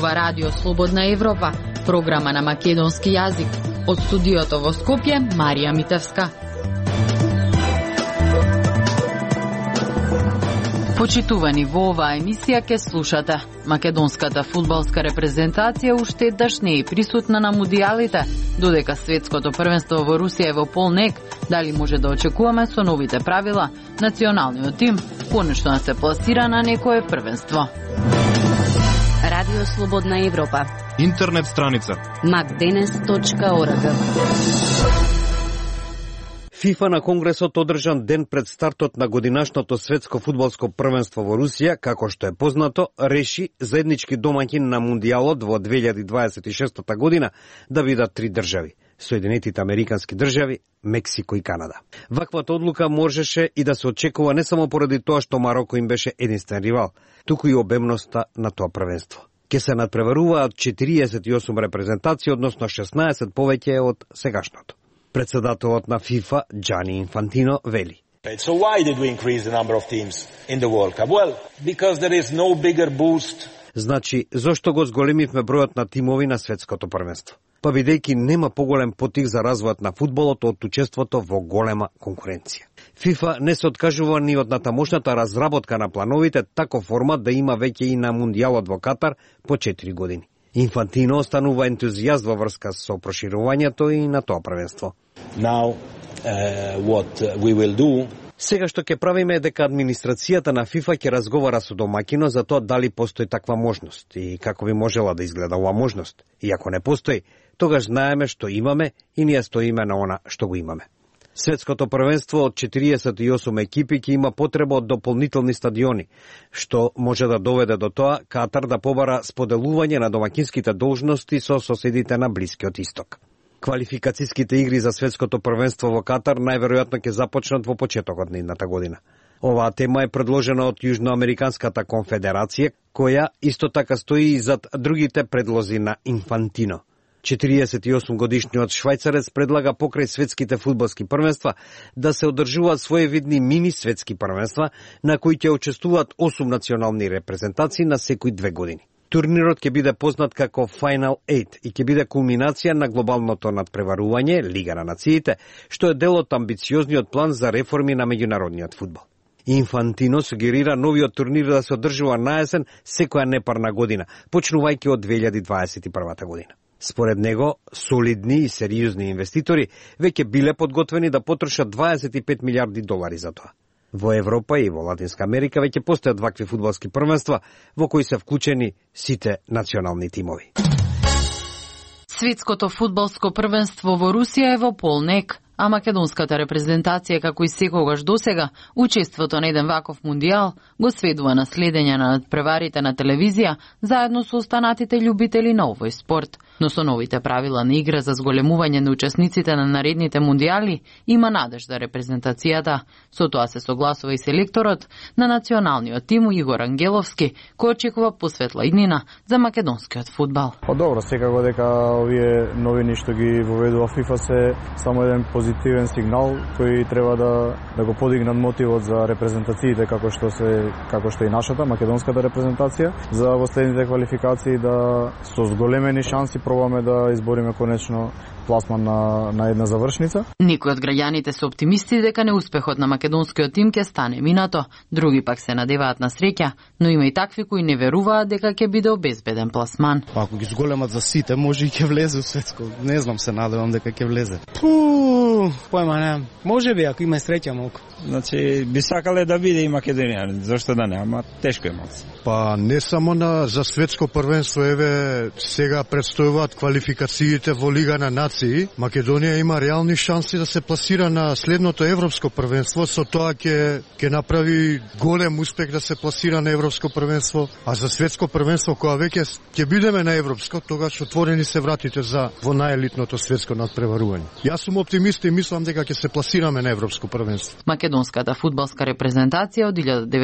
ова Радио Слободна Европа, програма на македонски јазик. Од студиото во Скопје, Марија Митевска. Почитувани, во оваа емисија ке слушате. Македонската фудбалска репрезентација уште еднаш не е присутна на мундијалите, додека светското првенство во Русија е во полнек. Дали може да очекуваме со новите правила националниот тим конечно да се пласира на некое првенство? Радио Слободна Европа. Интернет страница macdenes.org. ФИФА на Конгресот одржан ден пред стартот на годинашното светско фудбалско првенство во Русија, како што е познато, реши заеднички домаќин на Мундијалот во 2026 година да бидат 3 држави: Соединетите Американски држави, Мексико и Канада. Ваквата одлука можеше и да се очекува не само поради тоа што Мароко им беше единствен ривал, туку и обемноста на тоа првенство. Ке се надпреваруваат 48 репрезентации, односно 16 повеќе од сегашното. Председателот на ФИФА, Джани Инфантино, вели: So why did we increase the number of teams in the World Cup? Well, because there is no bigger boost. Значи, зошто го зголемивме бројот на тимови на светското првенство? Па бидејќи нема поголем потик за развојот на фудбалот од учеството во голема конкуренција. ФИФА не се откажува ни од натамошната разработка на плановите, тако формат да има веќе и на Мундијалот во Катар по 4 години. Инфантино останува ентузијаст во врска со проширувањето и на тоа првенство. Now, what we will do... Сега што ќе правиме е дека администрацијата на ФИФА ќе разговара со домаќино за тоа дали постои таква можност и како би можела да изгледа оваа можност. И ако не постои, тогаш знаеме што имаме и ние стоиме на она што го имаме. Светското првенство од 48 екипи ќе има потреба од дополнителни стадиони, што може да доведе до тоа Катар да побара споделување на домаќинските должности со соседите на Блискиот Исток. Квалификацијските игри за светското првенство во Катар најверојатно ќе започнат во почетокот на идната година. Оваа тема е предложена од Јужноамериканската конфедерација, која исто така стои и зад другите предлози на Инфантино. 48 годишниот швајцарец предлага покрај светските фудбалски првенства да се одржуваат своевидни мини светски првенства на кои ќе учествуваат 8 национални репрезентации на секои 2 години. Турнирот ќе биде познат како Final 8 и ќе биде кулминација на глобалното надпреварување Лига на нациите, што е дел од амбициозниот план за реформи на меѓународниот фудбал. Инфантино сугерира новиот турнир да се одржува на есен секоја непарна година, почнувајќи од 2021 година. Според него, солидни и сериозни инвеститори веќе биле подготвени да потрошат 25 милиарди долари за тоа. Во Европа и во Латинска Америка веќе постојат вакви фудбалски првенства во кои се вклучени сите национални тимови. Светското фудбалско првенство во Русија е во полнек, а македонската репрезентација, како и секогаш досега, учеството на еден ваков мундијал го сведува на следење на надпреварите на телевизија заедно со останатите љубители на овој спорт. Но со новите правила на игра за зголемување на учесниците на наредните мундијали има надежда репрезентацијата. Со тоа се согласува и селекторот на националниот тим Игор Ангеловски, кој очекува посветла иднина за македонскиот фудбал. Па добро, секако дека овие новини што ги воведува ФИФА се само еден позитивен сигнал кој треба да го подигнат мотивот за репрезентациите како што и нашата македонската репрезентација за во следните квалификации да со зголемени шанси пробаме да избориме конечно пласман на една завршница. Некои од граѓаните се оптимисти дека неуспехот на македонскиот тим ќе стане минато, други пак се надеваат на среќа, но има и такви кои не веруваат дека ќе биде обезбеден пласман. Ако ги зголемат за сите, може и ќе влезе у светско. Не знам, се надевам дека ќе влезе. Појма немам. Може би ако има среќа малку. Значи би сакале да биде и Македонија, зашто да не, ама тешко е малку. Па не само за светско првенство, еве сега предстојуваат квалификациите во Лига на нации. Македонија има реални шанси да се пласира на следното европско првенство, со тоа ќе направи голем успех да се пласира на европско првенство, а за светско првенство кога веќе ќе бидеме на европско, тогаш отворени се вратите за во најелитното светско надпреварување. Јас сум оптимист и мислам дека ќе се пласираме на европско првенство. Македонската фудбалска репрезентација од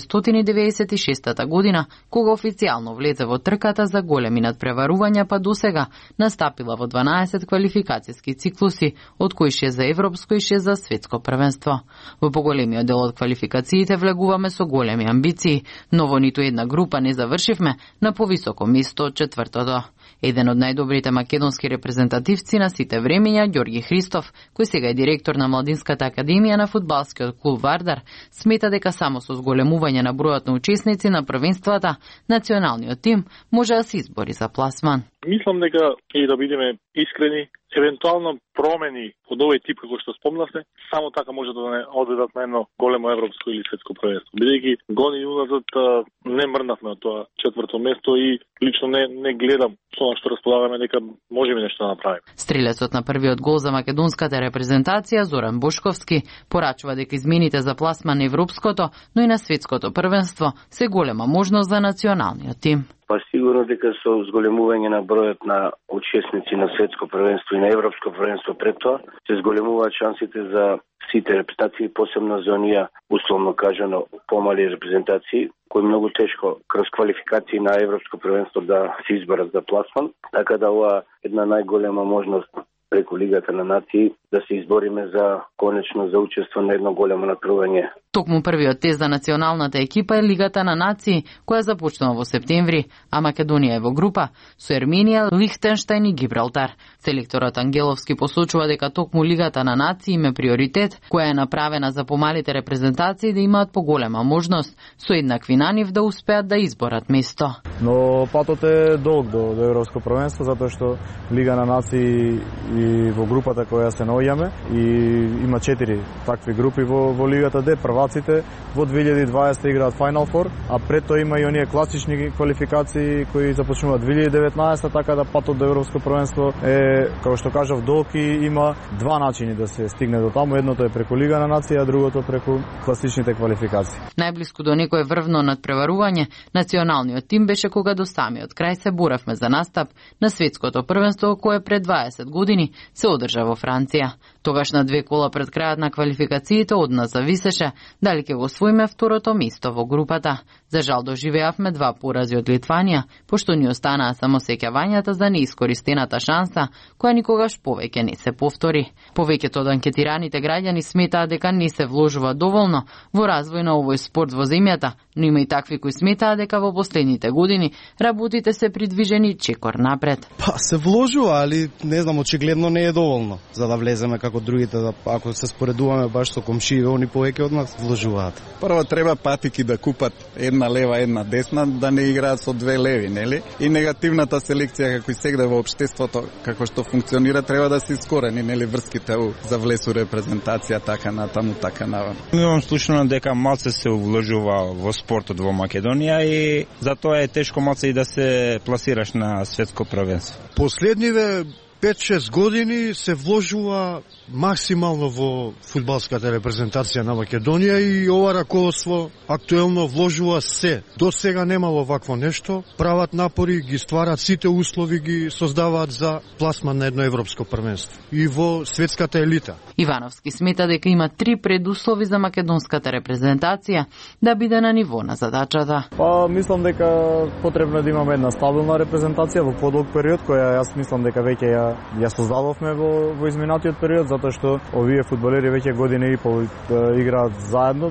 1996 година, кога официјално влезе во трката за големи надпреварувања, па досега настапила во 12 квалификацијски циклуси, од кои 6 за европско и 6 за светско првенство. Во поголемиот дел од квалификациите влегуваме со големи амбиции, но во ниту една група не завршивме на повисоко место од четвртото. Еден од најдобрите македонски репрезентативци на сите времења, Ѓорги Христов, кој сега е директор на Младинската академија на фудбалскиот клуб Вардар, смета дека само со зголемување на бројот на учесници на првенствата, националниот тим може да се избори за пласман. Мислам дека и да бидеме искрени, евентуално промени од овој тип како што спомнавте, само така може да не одведат на едно големо европско или светско првенство. Бидејќи години уназад не мрнавме од тоа четврто место и лично не гледам со на што располагаме дека можеме нешто да направиме. Стрелецот на првиот гол за македонската репрезентација, Зоран Бошковски, порачува дека измените за пласман на европското, но и на светското првенство се голема можност за националниот тим. Па сигурно дека со зголемување на бројот на учесници на светско првенство и на европско првенство пред тоа, се зголемуваат шансите за сите репрезентации, посебно за оние, условно кажано, помали репрезентации, кои многу тешко кроз квалификации на европско првенство да се изберат за пласман, така да ова една најголема можност преку Лигата на нации да се избориме за конечно за учество на едно големо натпреварување. Токму првиот тест за националната екипа е Лигата на нации, која започнува во септември, а Македонија е во група со Ерменија, Лихтенштајн и Гибралтар. Селекторот Ангеловски посочува дека токму Лигата на нации има приоритет, која е направена за помалите репрезентации да имаат поголема можност со еднакви на нив да успеат да изборат место. Но патот е долг до европско првенство, затоа што Лига на нации и во групата која се наоѓаме и има 4 такви групи во Лигата Д. Прваците во 2020 играат Final Four, а пред тоа има и оние класични квалификации кои започнуваат 2019, така да патот до европско првенство е, како што кажав, долг и има два начини да се стигне до таму. Едното е преку Лига на нација, а другото преку класичните квалификации. Најблиску до некое врвно надпреварување, националниот тим беше кога до самиот крај се боравме за настап на светското првенство кое пред 20 години се одржа во Франција. Тогаш на 2 кола пред крајот на квалификациите од нас зависеше дали ќе го освоиме второто место во групата. За жал доживеавме 2 порази од Литванија, пошто ни останаа само сеќавањата за неискористената шанса, која никогаш повеќе не се повтори. Повеќето од анкетираните граѓани сметаат дека не се вложува доволно во развој на овој спорт во земјата, но има и такви кои сметаат дека во последните години работите се придвижени чекор напред. Па се вложува, али не знам, очигледно не е доволно за да влеземе како другите, ако се споредуваме баш со комшиите, они повеќе од нас вложуваат. Прво треба патики да купат една лева, една десна, да не играат со 2 леви, нели? И негативната селекција како и сегде во општеството, како што функционира, треба да се искорени, нели, врските за влез у репрезентација, така натаму, така наваму. Имам слушано дека малце се вложува во спортот во Македонија и затоа е тешко малце и да се пласираш на светско првенство. Последниве 5-6 години се вложува максимално во фудбалската репрезентација на Македонија и ова раководство актуелно вложува се. До сега немало вакво нешто, прават напори, ги стварат сите услови, ги создаваат за пласман на едно европско првенство и во светската елита. Ивановски смета дека има 3 предуслови за македонската репрезентација да биде на ниво на задачата. Па мислам дека потребно е да имаме една стабилна репрезентација во подолг период, која јас мислам дека веќе ја создадовме во изминатиот период, затоа што овие фудбалери веќе година и пол играат заедно,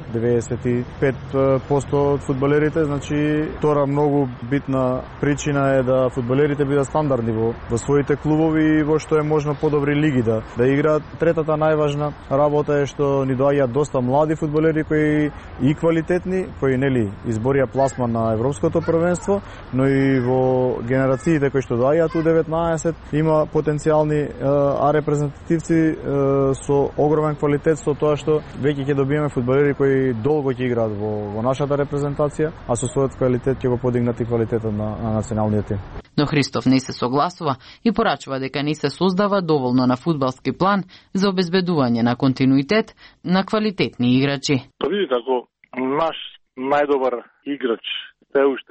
95% од фудбалерите, значи втора многу битна причина е да фудбалерите бидат стандардни во своите клубови и во што е можно подобри лиги да играат. Третата најважна работа е што ни доаѓаат доста млади фудбалери кои и квалитетни, кои нели изборија пласман на европското првенство, но и во генерациите кои што доаѓаат у 19 има потенцијални репрезентативци со огромен квалитет, со тоа што веќе ќе добиеме фудбалери кои долго ќе играат во нашата репрезентација, а со својот квалитет ќе го подигнат и квалитетот на националниот тим. Но Христов не се согласува и порачува дека не се создава доволно на фудбалски план за обезбедување на континуитет на квалитетни играчи. Па видите, ако наш најдобар играч се уште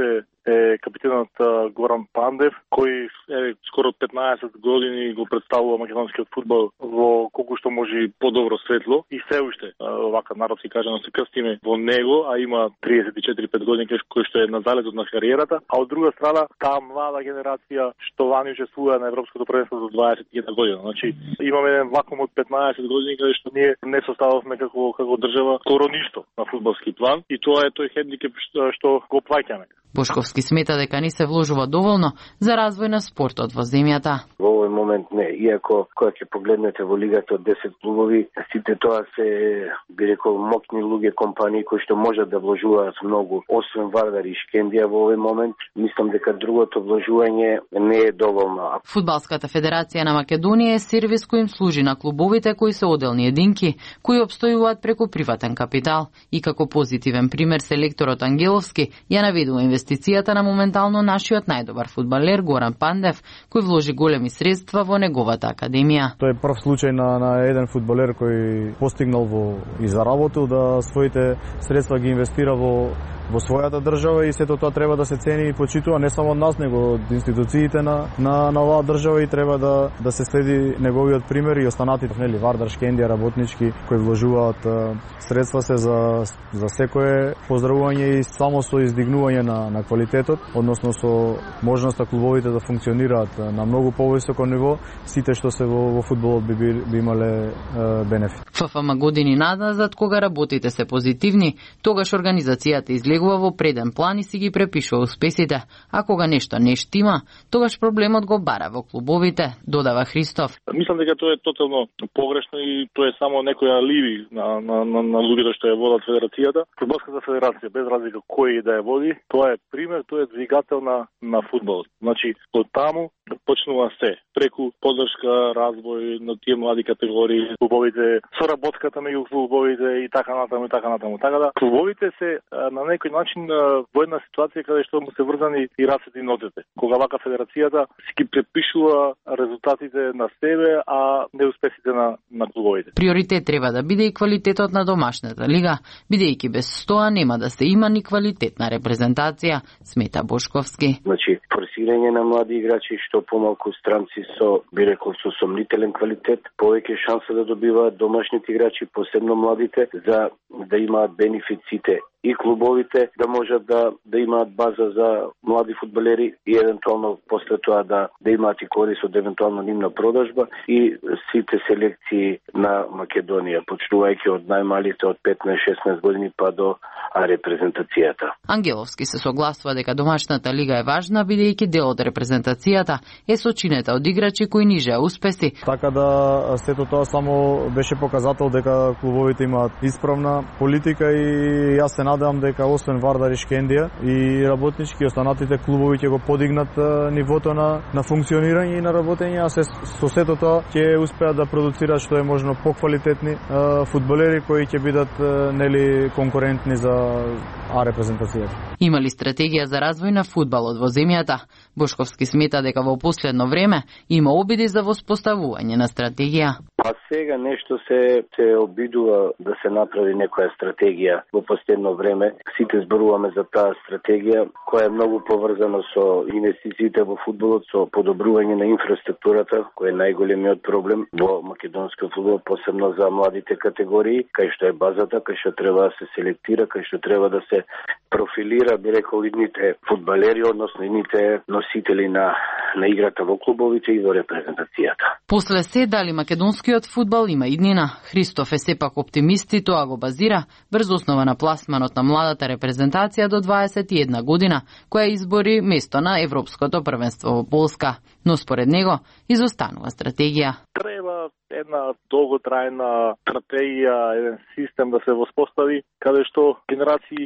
е капитенот Горан Пандев, кој скоро 15 години го представува македонскиот фудбал во колку што може подобро светло и се уште вака народски кажано се крстиме во него, а има 34-5 години кој што е на залезот на кариерата, а од друга страна таа млада генерација што вани учествува на европското првенство за 21 година. Значи имаме еден вакуум од 15 години каде што ние не состававме како држава скоро ништо на фудбалски план и тоа е тој хендикеп што го плаќаме. Бошковски смета дека не се вложува доволно за развој на спортот во земјата. Во овој момент не, иако кога ќе погледнете во лигата од 10 клубови, сите тоа се, би рекол, моќни луѓе, компании кои што можат да вложуваат многу, освен Вардар и Шкендија во овој момент, мислам дека другото вложување не е доволно. Фудбалската федерација на Македонија е сервис кој им служи на клубовите кои се оделни единки, кои обстојуваат преку приватен капитал и како позитивен пример селекторот Ангеловски ја наведува инвестицијата на моментално нашиот најдобар фудбалер Горан Пандев, кој вложи големи средства во неговата академија. Тоа е прв случај на еден фудбалер кој постигнал и заработил да своите средства ги инвестира во својата држава и сето тоа треба да се цени и почитува не само од нас, него од институциите на оваа држава и треба да се следи неговиот пример и останатите, нели, Вардар, Шкендија, работнички кои вложуваат средства се за секое поздравување и само со издигнување на квалитетот, односно со можноста клубовите да функционираат на многу повисоко ниво, сите што се во фудбалот би имале бенефит. ФФМ години назад кога работите се позитивни, тогаш организацијата излегува во преден план и си ги препишува успесите, а кога нешто не штима, тогаш проблемот го бара во клубовите, додава Христов. Мислам дека тоа е тотално погрешно и тоа е само некој алиби на луѓето што ја водат федерацијата. Фудбалската федерација, без разлика кој да ја води, тоа е пример, тоа е двигател на фудбалот. Значи, од таму почнува се, преку поддршка, развој на тие млади категории, клубовите, соработката меѓу клубовите и така натаму. Така да, клубовите се на некој начин во една ситуација каде што му се врзани и рацете и нотите. Кога вака федерацијата си ги препишува резултатите на себе, а неуспесите на клубовите. Приоритет треба да биде и квалитетот на домашната лига, бидејќи без тоа нема да се има ни квалитетна репрезентација, смета Бошковски. Значи, форсирање на млади играчи, што помалку странци со, би рекол, со сомнителен квалитет, повеќе шанса да добиваат домашните играчи, посебно младите, за да имаат бенефиците и клубовите, да можат да имаат база за млади фудбалери и евентуално после тоа да имаат и корис од евентуално нивна продажба и сите селекции на Македонија, почнувајќи од најмалите од 15-16 години па до репрезентацијата. Ангеловски се согласува дека домашната лига е важна, бидејќи дел од репрезентацијата е сочинета од играчи кои нижеа успеси. Така да сето тоа само беше показател дека клубовите имаат исправна политика и јас се надевам дека освен Вардар и Шкендија и работнички и останатите клубови ќе го подигнат нивото на функционирање и на работење, а со сето тоа ќе успеат да продуцираат што е можно поквалитетни фудбалери кои ќе бидат нели конкурентни за репрезентацијата. Има ли стратегија за развој на фудбалот во земјата? Бошковски смета дека во последно време има обиди за воспоставување на стратегија. А сега нешто се обидува да се направи некоја стратегија во последно време. Сите зборуваме за таа стратегија која е многу поврзана со инвестициите во фудбалот, со подобрување на инфраструктурата, кој е најголемиот проблем во македонскиот фудбал, посебно за младите категории, кај што е базата, кај што треба да се селектира, кај што треба да се профилира, би рекол, идните фудбалери, односно идните носители на играта во клубовите и во репрезентацијата. После се дали македонскиот фудбал има иднина, Христов е сепак оптимист и тоа го базира врз основа на пласманот на младата репрезентација до 21 година, која избори место на Европското првенство во Полска. Но според него изостанува стратегија. Треба една долготрајна стратегија, еден систем да се воспостави, каде што генерации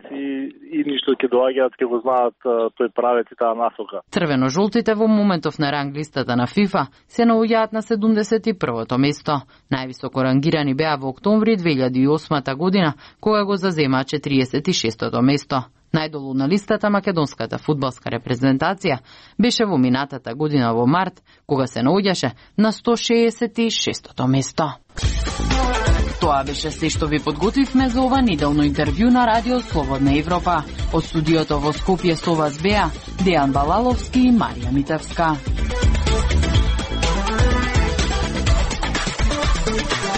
и ништо ќе доаѓаат, ќе го знаат тој правец и таа насока. Црвено-жолтите во моментов на ранг листата на ФИФА се наоѓаат на 71-то место. Највисоко рангирани беа во октомври 2008 година, кога го зазема 46-то место. Најдолу на листата македонската фудбалска репрезентација беше во минатата година во март, кога се наоѓаше на 166-то место. Тоа беше се што ви подготвивме за ова неделно интервју на Радио Слободна Европа. Од студиото во Скопје со вас беа Дејан Балаловски и Марија Митевска.